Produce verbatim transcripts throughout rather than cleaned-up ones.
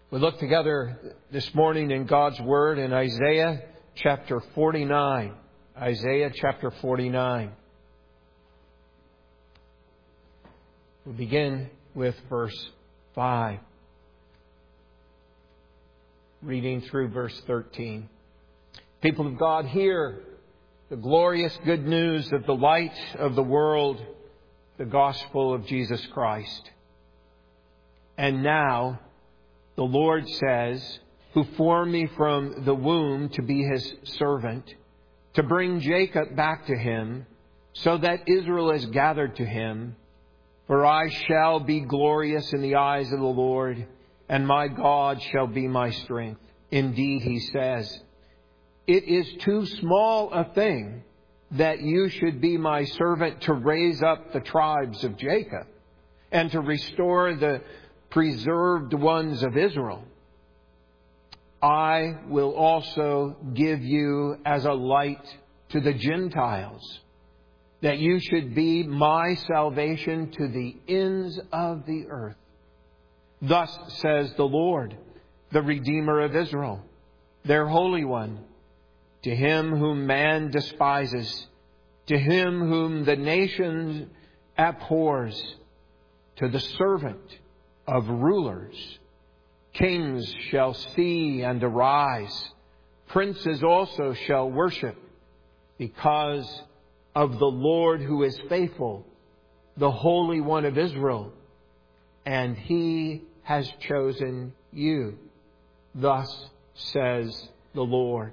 We look together this morning in God's Word in Isaiah chapter forty-nine. Isaiah chapter forty-nine. We begin with verse five. Reading through verse thirteen. People of God, hear the glorious good news of the light of the world, the gospel of Jesus Christ. And now, the Lord says, who formed me from the womb to be His servant, to bring Jacob back to Him, so that Israel is gathered to Him. For I shall be glorious in the eyes of the Lord, and my God shall be my strength. Indeed, He says, it is too small a thing that you should be my servant to raise up the tribes of Jacob and to restore the preserved ones of Israel. I will also give you as a light to the Gentiles, that you should be my salvation to the ends of the earth. Thus says the Lord, the Redeemer of Israel, their Holy One, to Him whom man despises, to Him whom the nation abhors, to the servant of rulers. Kings shall see and arise. Princes also shall worship, because of the Lord who is faithful, the Holy One of Israel, and He has chosen you. Thus says the Lord.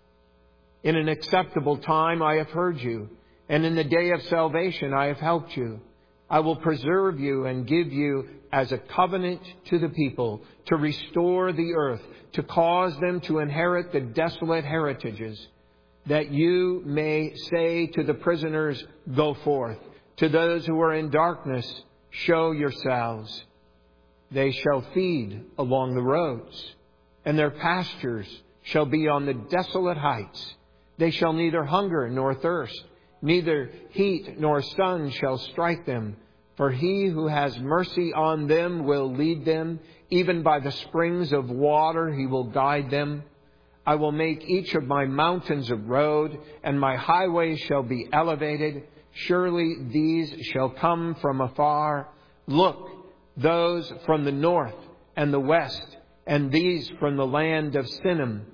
In an acceptable time I have heard you, and in the day of salvation I have helped you. I will preserve you and give you as a covenant to the people, to restore the earth, to cause them to inherit the desolate heritages, that you may say to the prisoners, go forth. To those who are in darkness, show yourselves. They shall feed along the roads, and their pastures shall be on the desolate heights. They shall neither hunger nor thirst, neither heat nor sun shall strike them. For He who has mercy on them will lead them. Even by the springs of water He will guide them. I will make each of my mountains a road, and my highways shall be elevated. Surely these shall come from afar. Look, those from the north and the west, and these from the land of Sinim.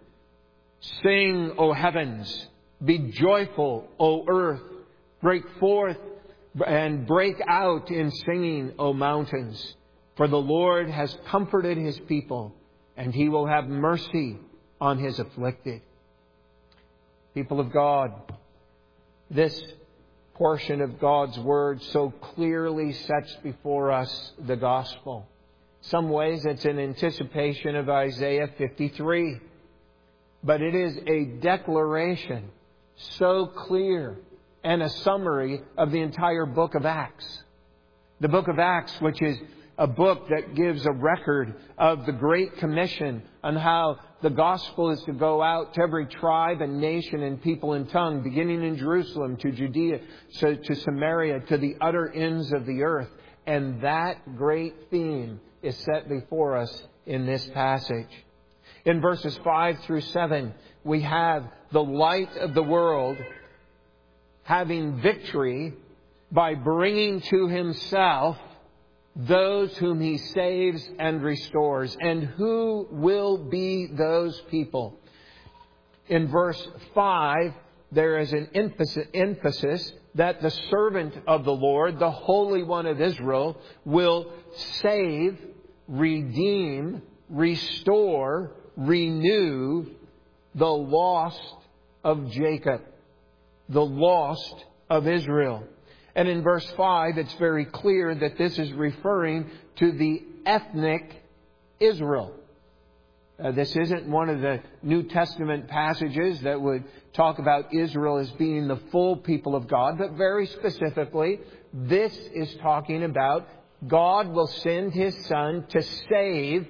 Sing, O heavens, be joyful, O earth. Break forth and break out in singing, O mountains. For the Lord has comforted His people, and He will have mercy on His afflicted. People of God, this portion of God's Word so clearly sets before us the gospel. Some ways it's an anticipation of Isaiah fifty-three. But it is a declaration so clear and a summary of the entire book of Acts. The book of Acts, which is a book that gives a record of the Great Commission on how the gospel is to go out to every tribe and nation and people and tongue, beginning in Jerusalem to Judea, so to Samaria, to the utter ends of the earth. And that great theme is set before us in this passage. In verses five through seven, we have the light of the world having victory by bringing to Himself those whom He saves and restores. And who will be those people? In verse five, there is an emphasis that the servant of the Lord, the Holy One of Israel, will save, redeem, restore, renew the lost of Jacob, the lost of Israel. And in verse five, it's very clear that this is referring to the ethnic Israel. Uh, this isn't one of the New Testament passages that would talk about Israel as being the full people of God, but very specifically, this is talking about God will send His Son to save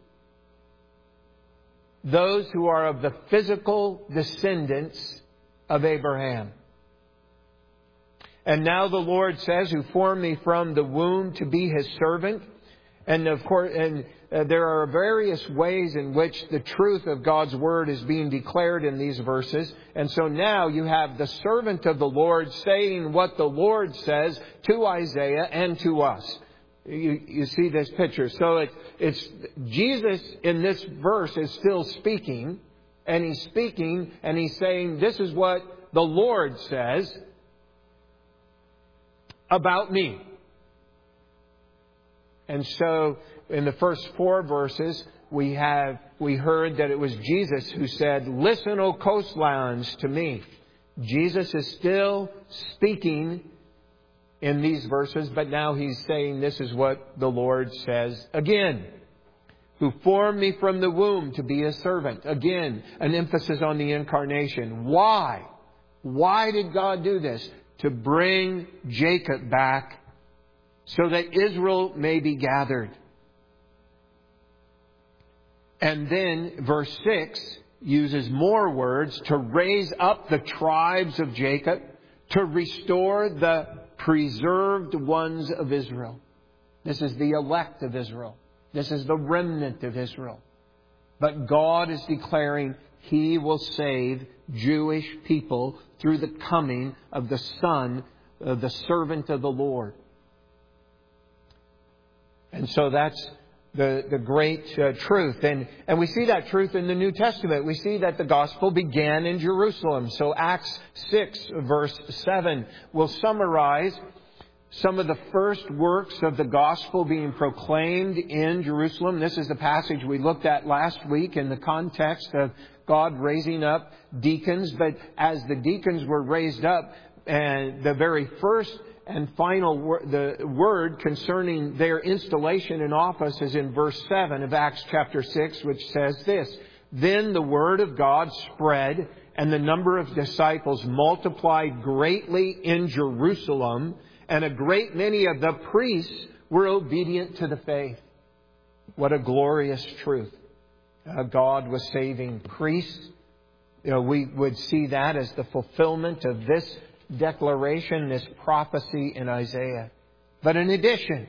those who are of the physical descendants of Abraham. And now the Lord says, who formed me from the womb to be His servant. And of course, and uh, there are various ways in which the truth of God's Word is being declared in these verses. And so now you have the servant of the Lord saying what the Lord says to Isaiah and to us. You, you see this picture. So it, it's Jesus in this verse is still speaking, and He's speaking and He's saying, this is what the Lord says about me. And so in the first four verses, we have we heard that it was Jesus who said, "Listen, O coastlands, to me." Jesus is still speaking in these verses, but now He's saying, this is what the Lord says again. "Who formed me from the womb to be a servant." Again, an emphasis on the incarnation. Why? Why did God do this? To bring Jacob back so that Israel may be gathered. And then verse six uses more words, to raise up the tribes of Jacob, to restore the preserved ones of Israel. This is the elect of Israel. This is the remnant of Israel. But God is declaring He will save Jewish people through the coming of the Son, uh, the servant of the Lord. And so that's the, the great uh, truth. And, and we see that truth in the New Testament. We see that the gospel began in Jerusalem. So Acts six, verse seven, will summarize some of the first works of the gospel being proclaimed in Jerusalem. This is the passage we looked at last week in the context of God raising up deacons. But as the deacons were raised up, and the very first and final wor- the word concerning their installation in office is in verse seven of Acts chapter six, which says this: "Then the word of God spread, and the number of disciples multiplied greatly in Jerusalem, and a great many of the priests were obedient to the faith." What a glorious truth. Uh, God was saving priests. You know, we would see that as the fulfillment of this declaration, this prophecy in Isaiah. But in addition,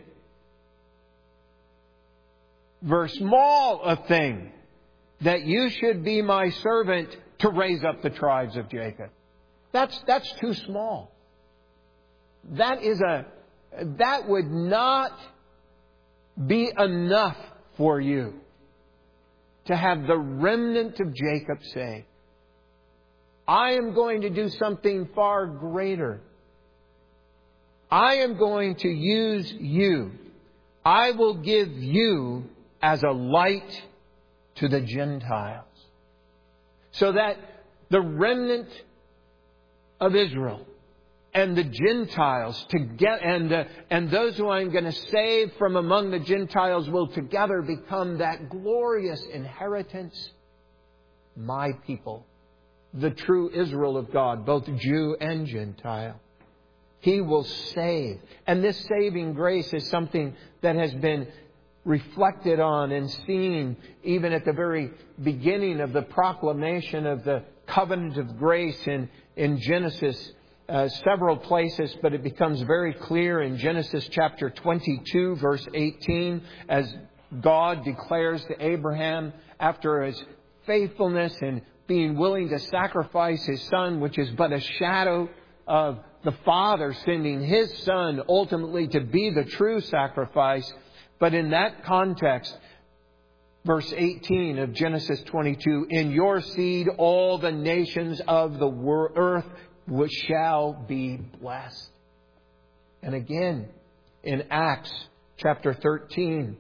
verse small a thing, that you should be my servant to raise up the tribes of Jacob. That's, that's too small. That is a, that would not be enough for you to have the remnant of Jacob saved. I am going to do something far greater. I am going to use you. I will give you as a light to the Gentiles, so that the remnant of Israel and the Gentiles together, and uh, and those who I'm going to save from among the Gentiles will together become that glorious inheritance, my people, the true Israel of God, both Jew and Gentile. He will save. And this saving grace is something that has been reflected on and seen even at the very beginning of the proclamation of the covenant of grace in, in Genesis, uh, several places, but it becomes very clear in Genesis chapter twenty-two, verse eighteen, as God declares to Abraham, after his faithfulness and being willing to sacrifice his son, which is but a shadow of the Father sending His Son ultimately to be the true sacrifice. But in that context, verse eighteen of Genesis twenty-two, "In your seed all the nations of the earth shall be blessed." And again, in Acts chapter thirteen,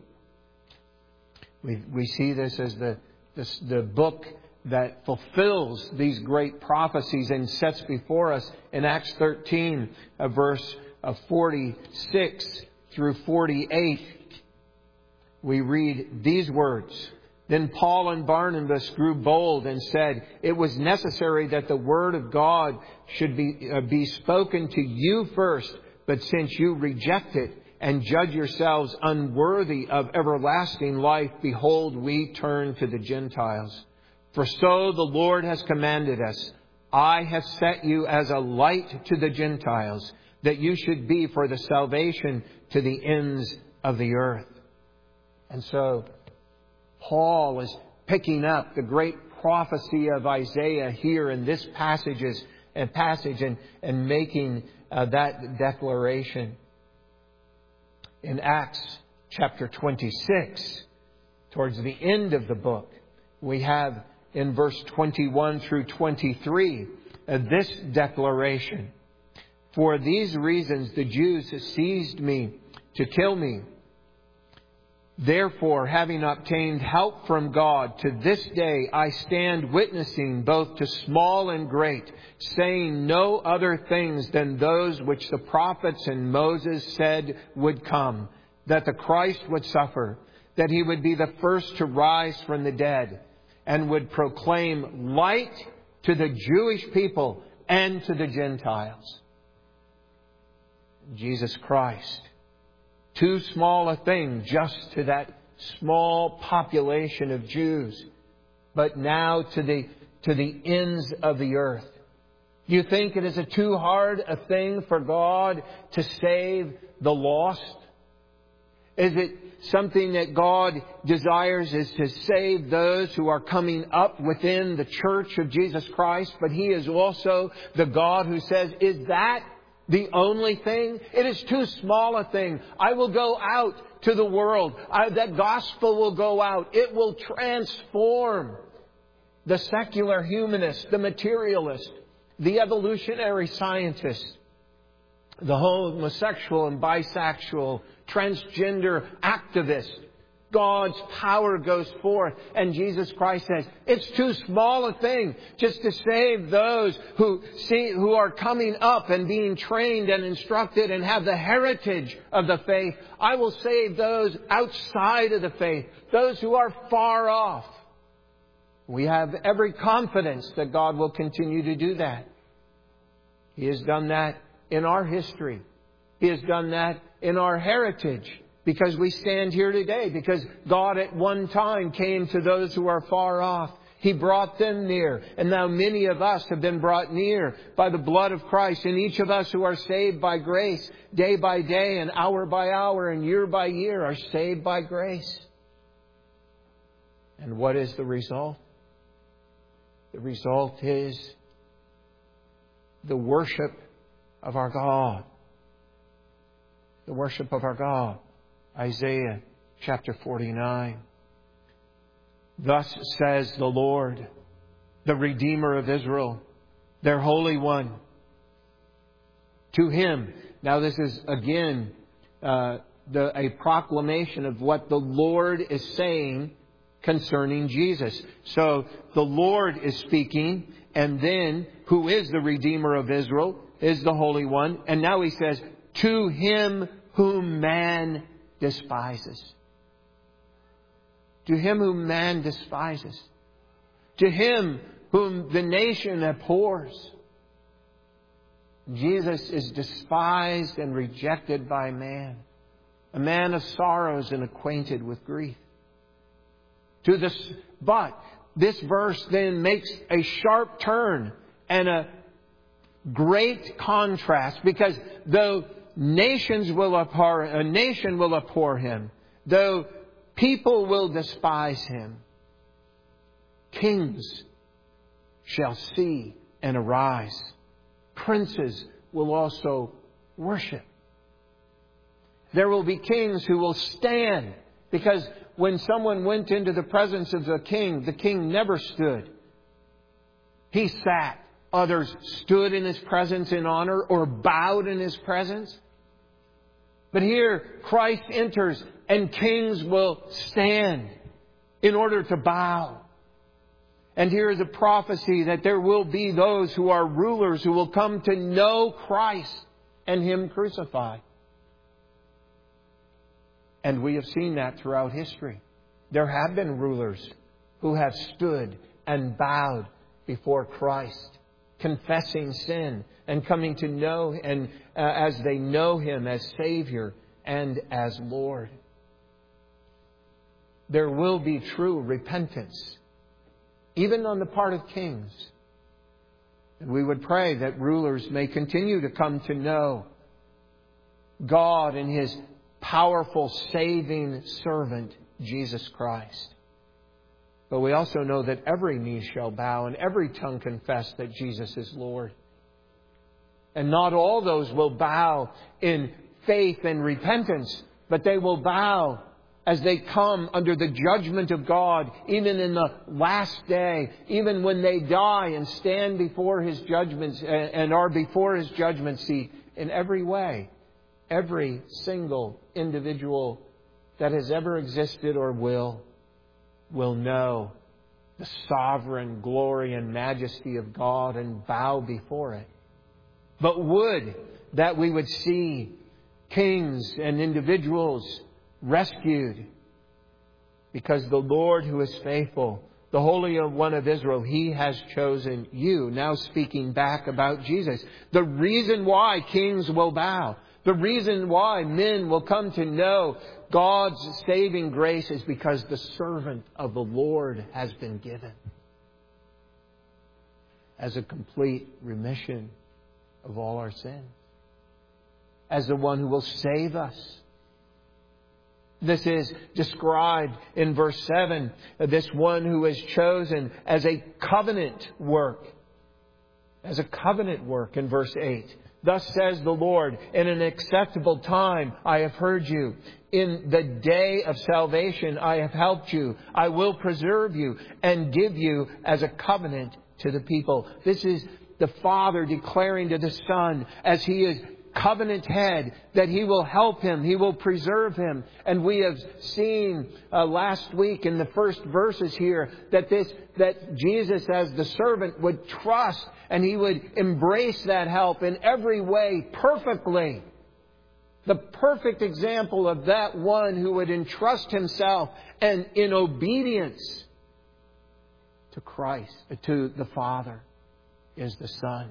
we, we see this as the, this, the book that fulfills these great prophecies and sets before us in Acts thirteen, a verse of forty-six through forty-eight. We read these words: "Then Paul and Barnabas grew bold and said, 'It was necessary that the word of God should be, uh, be spoken to you first, but since you reject it and judge yourselves unworthy of everlasting life, behold, we turn to the Gentiles. For so the Lord has commanded us, I have set you as a light to the Gentiles, that you should be for the salvation to the ends of the earth.'" And so Paul is picking up the great prophecy of Isaiah here in this passages and passage and, and making uh, that declaration. In Acts chapter twenty-six, towards the end of the book, we have in verse twenty-one through twenty-three uh, this declaration. For these reasons the Jews seized me to kill me. Therefore, having obtained help from God, to this day I stand witnessing both to small and great, saying no other things than those which the prophets and Moses said would come, that the Christ would suffer, that he would be the first to rise from the dead, and would proclaim light to the Jewish people and to the Gentiles. Jesus Christ, too small a thing just to that small population of Jews, but now to the to the ends of the earth. Do you think it is a too hard a thing for God to save the lost? Is it something that God desires is to save those who are coming up within the church of Jesus Christ? But He is also the God who says, is that the only thing? It is too small a thing. I will go out to the world. I, that gospel will go out. It will transform the secular humanist, the materialist, the evolutionary scientist, the homosexual and bisexual, transgender activist. God's power goes forth. And Jesus Christ says, it's too small a thing just to save those who see, who are coming up and being trained and instructed and have the heritage of the faith. I will save those outside of the faith, those who are far off. We have every confidence that God will continue to do that. He has done that in our history. He has done that in our heritage. Because we stand here today. Because God at one time came to those who are far off. He brought them near. And now many of us have been brought near by the blood of Christ. And each of us who are saved by grace, day by day and hour by hour and year by year, are saved by grace. And what is the result? The result is the worship of our God. The worship of our God. Isaiah chapter forty-nine. Thus says the Lord, the Redeemer of Israel, their Holy One. To Him. Now this is again uh, the, a proclamation of what the Lord is saying concerning Jesus. So the Lord is speaking, and then who is the Redeemer of Israel is the Holy One. And now He says, to Him whom man despises. To him whom man despises. To him whom the nation abhors. Jesus is despised and rejected by man. A man of sorrows and acquainted with grief. To this, but this verse then makes a sharp turn and a great contrast, because though nations will abhor, a nation will abhor Him, though people will despise Him, kings shall see and arise. Princes will also worship. There will be kings who will stand, because when someone went into the presence of the king, the king never stood. He sat. Others stood in His presence in honor or bowed in His presence. But here Christ enters and kings will stand in order to bow. And here is a prophecy that there will be those who are rulers who will come to know Christ and Him crucified. And we have seen that throughout history. There have been rulers who have stood and bowed before Christ, confessing sin and coming to know, and uh, as they know Him as Savior and as Lord. There will be true repentance, even on the part of kings. And we would pray that rulers may continue to come to know God and His powerful saving servant, Jesus Christ. But we also know that every knee shall bow and every tongue confess that Jesus is Lord. And not all those will bow in faith and repentance, but they will bow as they come under the judgment of God, even in the last day, even when they die and stand before His judgments and are before His judgment seat in every way. Every single individual that has ever existed or will, will know the sovereign glory and majesty of God and bow before it. But would that we would see kings and individuals rescued, because the Lord who is faithful, the Holy One of Israel, He has chosen you. Now speaking back about Jesus. The reason why kings will bow, the reason why men will come to know God's saving grace is because the servant of the Lord has been given as a complete remission of all our sins, as the one who will save us. This is described in verse seven, this one who is chosen as a covenant work. As a covenant work in verse eight. Thus says the Lord, in an acceptable time I have heard you. In the day of salvation I have helped you. I will preserve you and give you as a covenant to the people. This is the Father declaring to the Son, as He is covenant head, that He will help him, He will preserve him. And we have seen uh, last week in the first verses here that this that Jesus as the servant would trust and He would embrace that help in every way perfectly. The perfect example of that one who would entrust himself and in obedience to Christ, to the Father, is the Son.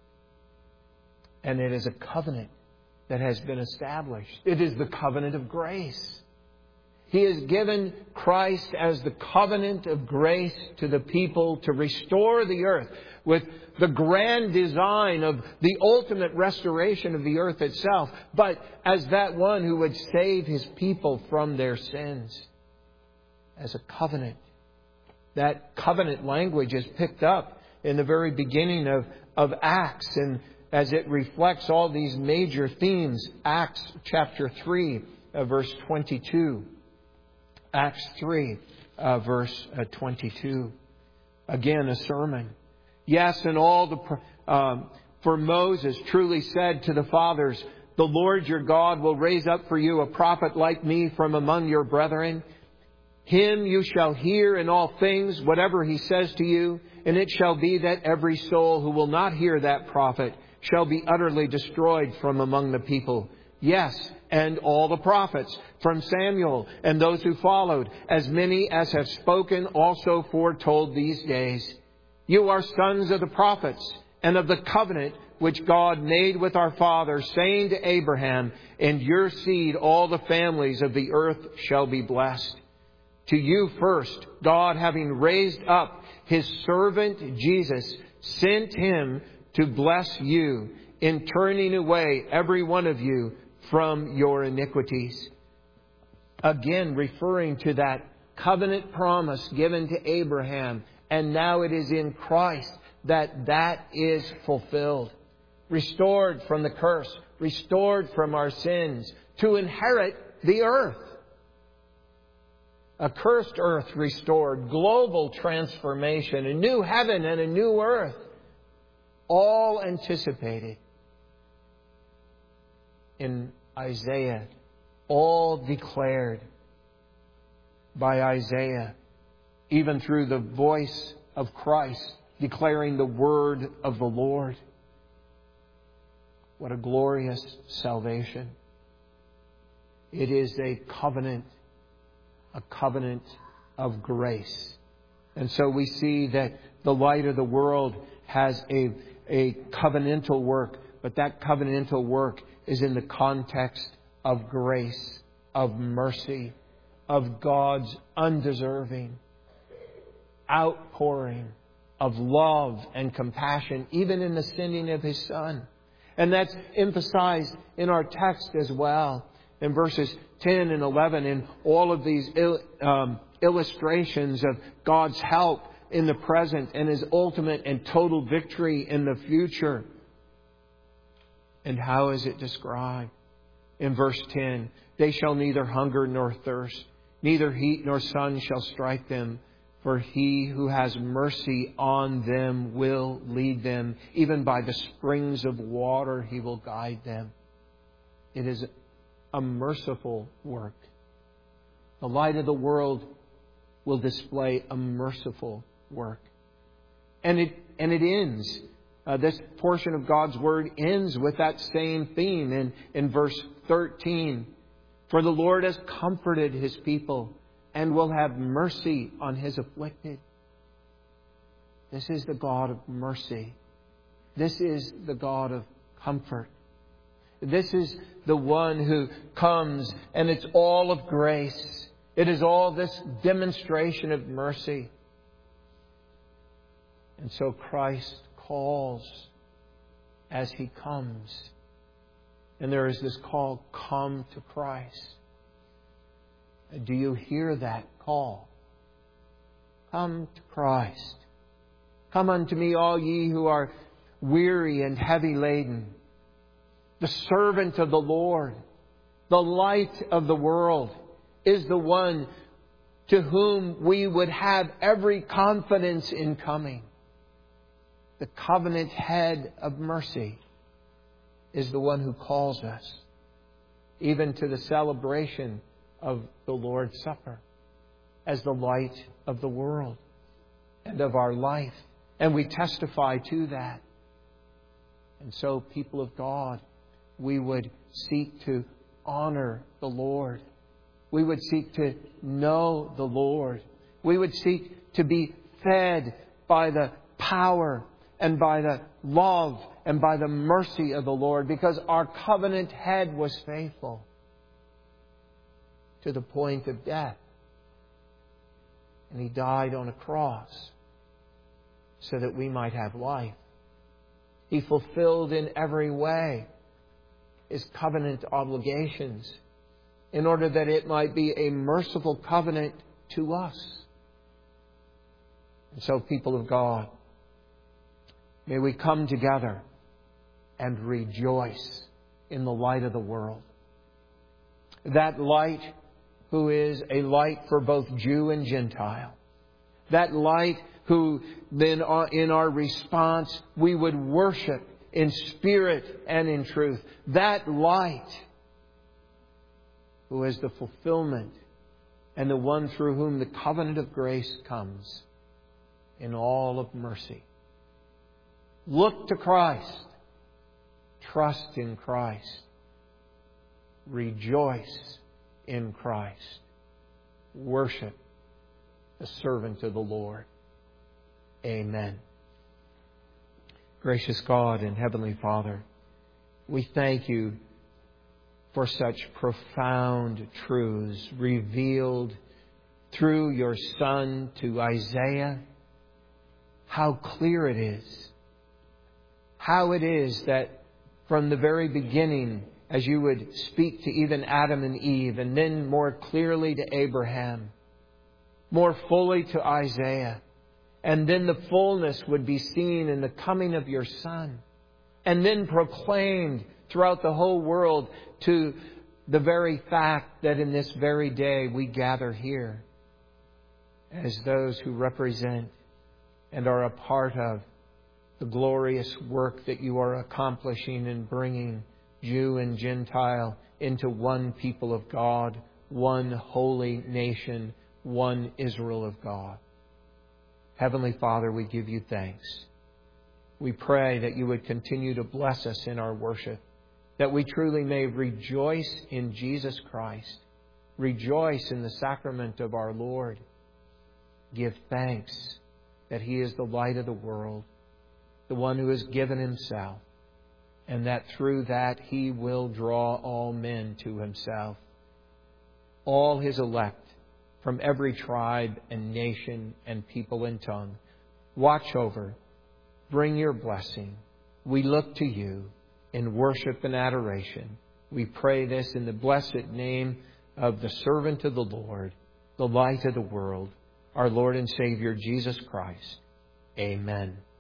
And it is a covenant that has been established. It is the covenant of grace. He has given Christ as the covenant of grace to the people to restore the earth with the grand design of the ultimate restoration of the earth itself, but as that one who would save His people from their sins. As a covenant. That covenant language is picked up in the very beginning of, of Acts, and as it reflects all these major themes. Acts chapter three, uh, verse twenty-two. Acts three, uh, verse uh, twenty-two. Again, a sermon. Yes, and all the um, for Moses truly said to the fathers, the Lord your God will raise up for you a prophet like me from among your brethren. Him you shall hear in all things, whatever he says to you. And it shall be that every soul who will not hear that prophet shall be utterly destroyed from among the people. Yes, and all the prophets from Samuel and those who followed, as many as have spoken, also foretold these days. You are sons of the prophets and of the covenant which God made with our fathers, saying to Abraham, in your seed all the families of the earth shall be blessed. To you first, God, having raised up His servant Jesus, sent Him to bless you in turning away every one of you from your iniquities. Again, referring to that covenant promise given to Abraham. And now it is in Christ that that is fulfilled. Restored from the curse. Restored from our sins. To inherit the earth. A cursed earth restored. Global transformation. A new heaven and a new earth. All anticipated in Isaiah. All declared by Isaiah. Even through the voice of Christ declaring the word of the Lord. What a glorious salvation. It is a covenant. A covenant of grace. And so we see that the light of the world has a, a covenantal work, but that covenantal work is in the context of grace, of mercy, of God's undeserving outpouring of love and compassion, even in the sending of His Son. And that's emphasized in our text as well. in verses ten and eleven, in all of these il- um, illustrations of God's help in the present and His ultimate and total victory in the future. And how is it described? In verse ten, they shall neither hunger nor thirst, neither heat nor sun shall strike them, for He who has mercy on them will lead them. Even by the springs of water He will guide them. It is a merciful work. The light of the world will display a merciful work. And it, and it ends. Uh, this portion of God's Word ends with that same theme in, in verse thirteen. For the Lord has comforted His people and will have mercy on His afflicted. This is the God of mercy. This is the God of comfort. This is the one who comes, and it's all of grace. It is all this demonstration of mercy. And so Christ calls as He comes. And there is this call, come to Christ. Do you hear that call? Come to Christ. Come unto me, all ye who are weary and heavy laden. The servant of the Lord, the light of the world, is the one to whom we would have every confidence in coming. The covenant head of mercy is the one who calls us, even to the celebration of the Lord's Supper, as the light of the world and of our life. And we testify to that. And so, people of God, we would seek to honor the Lord. We would seek to know the Lord. We would seek to be fed by the power and by the love and by the mercy of the Lord, because our covenant head was faithful to the point of death. And He died on a cross so that we might have life. He fulfilled in every way His covenant obligations in order that it might be a merciful covenant to us. And so, people of God, may we come together and rejoice in the light of the world. That light who is a light for both Jew and Gentile. That light who then in our response we would worship in spirit and in truth. That light who is the fulfillment and the one through whom the covenant of grace comes in all of mercy. Look to Christ. Trust in Christ. Rejoice in Christ. Worship the servant of the Lord. Amen. Gracious God and Heavenly Father, we thank You for such profound truths revealed through Your Son to Isaiah. How clear it is. How it is that from the very beginning, as You would speak to even Adam and Eve, and then more clearly to Abraham, more fully to Isaiah, and then the fullness would be seen in the coming of Your Son, and then proclaimed throughout the whole world to the very fact that in this very day we gather here as those who represent and are a part of the glorious work that You are accomplishing in bringing Jew and Gentile into one people of God, one holy nation, one Israel of God. Heavenly Father, we give You thanks. We pray that You would continue to bless us in our worship, that we truly may rejoice in Jesus Christ, rejoice in the sacrament of our Lord, give thanks that He is the light of the world, the one who has given Himself, and that through that He will draw all men to Himself, all His elect from every tribe and nation and people and tongue. Watch over, bring Your blessing. We look to You in worship and adoration. We pray this in the blessed name of the servant of the Lord, the light of the world, our Lord and Savior, Jesus Christ. Amen.